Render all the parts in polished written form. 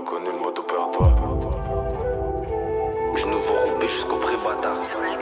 connu le mode opératoire. Du nouveau roupé jusqu'au pré-bâtard.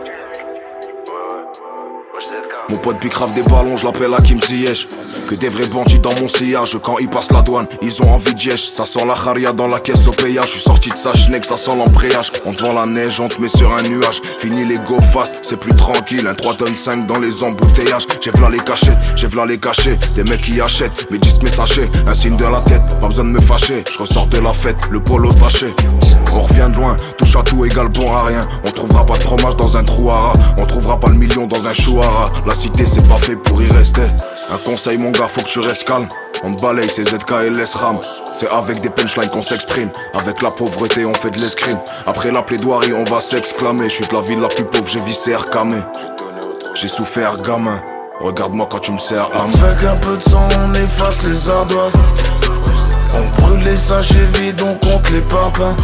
Mon pote bicrave des ballons, je l'appelle Hakim Ziyech. Que des vrais bandits dans mon sillage. Quand ils passent la douane, ils ont envie de yesh. Ça sent la charia dans la caisse au payage. Je suis sorti de sa schneck, ça sent l'embrayage. On te vend la neige, on te met sur un nuage. Fini les go fast, c'est plus tranquille. Un 3 tonnes 5 dans les embouteillages. J'ai v'là les cachettes, j'ai v'là les cachets. Des mecs qui achètent, mes disques, mes sachets. Un signe de la tête, pas besoin de me fâcher. Je ressors de la fête, le polo taché. On revient de loin, touche à tout égale bon à rien. On trouvera pas de fromage dans un trou à rat. On trouvera pas le million dans un chouara. La cité c'est pas fait pour y rester. Un conseil mon gars, faut que tu restes calme. On te balaye ces ZK et les SRAM. C'est avec des punchlines qu'on s'exprime. Avec la pauvreté on fait de l'escrime. Après la plaidoirie on va s'exclamer. Je suis de la ville la plus pauvre, j'ai vissé RKM. J'ai souffert gamin. Regarde-moi quand tu me sers la main. Avec un peu de sang on efface les ardoises. On brûle les sachets vides, on compte les papins.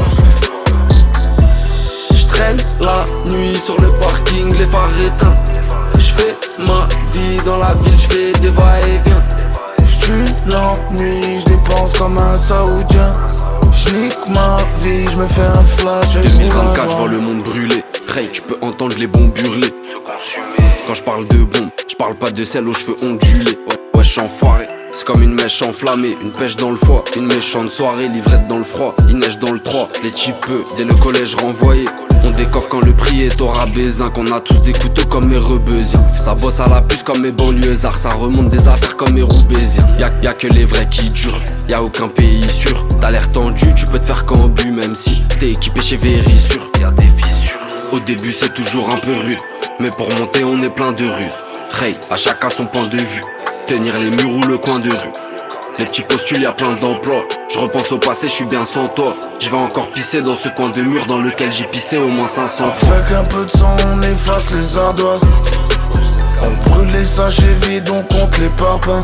J'traîne la nuit sur le parking, les phares éteints. J'fais ma vie dans la ville, j'fais des va-et-vient. J'tue l'ennui, j'dépense comme un saoudien. J'nique ma vie, j'me fais un flash. 2024, j'vois le monde brûler. Ray, tu peux entendre les bombes hurler. Quand j'parle de bombes, j'parle pas de celles aux cheveux ondulés. Ouais, j'suis enfoiré. C'est comme une mèche enflammée, une pêche dans le foie. Une méchante soirée, livrette dans le froid. Il neige dans le 3, les typeux, dès le collège renvoyé. On décoffre quand le prix est au rabaisin. Qu'on a tous des couteaux comme mes rebeusiens. Ça bosse à la puce comme mes banlieusards. Ça remonte des affaires comme mes roubaisiens. Y'a que les vrais qui durent, y'a aucun pays sûr. T'as l'air tendu, tu peux te faire cambu. Même si t'es équipé chez Vérissure. Y'a des fissures. Au début c'est toujours un peu rude, mais pour monter on est plein de ruses. Ray, à chacun son point de vue. Tenir les murs ou le coin de rue. Les petits postules, y'a plein d'emplois. Je repense au passé, je suis bien sans toi. Je vais encore pisser dans ce coin de mur dans lequel j'ai pissé au moins 500 fois. Avec un peu de sang, on efface les ardoises. On brûle les sachets vides, on compte les papins.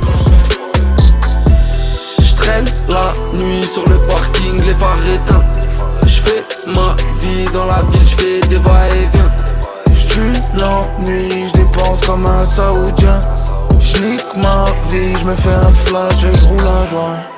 J'traîne la nuit sur le parking, les phares éteints. J'fais ma vie dans la ville, j'fais des va-et-vient. J'tue l'ennui, j'dépense comme un saoudien. J'nique ma vie, j'me fais un flash et j'roule un joint.